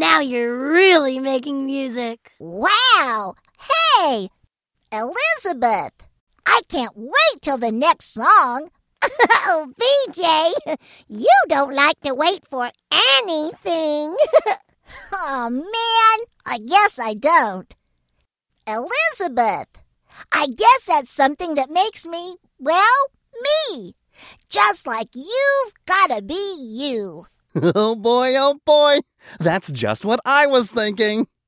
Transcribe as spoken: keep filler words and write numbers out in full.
Now you're really making music. Wow! Hey, Elizabeth, I can't wait till the next song. Oh, V J, you don't like to wait for anything. Oh, man, I guess I don't. Elizabeth, I guess that's something that makes me, well, me. Just like you've gotta be you. Oh boy, oh boy. That's just what I was thinking.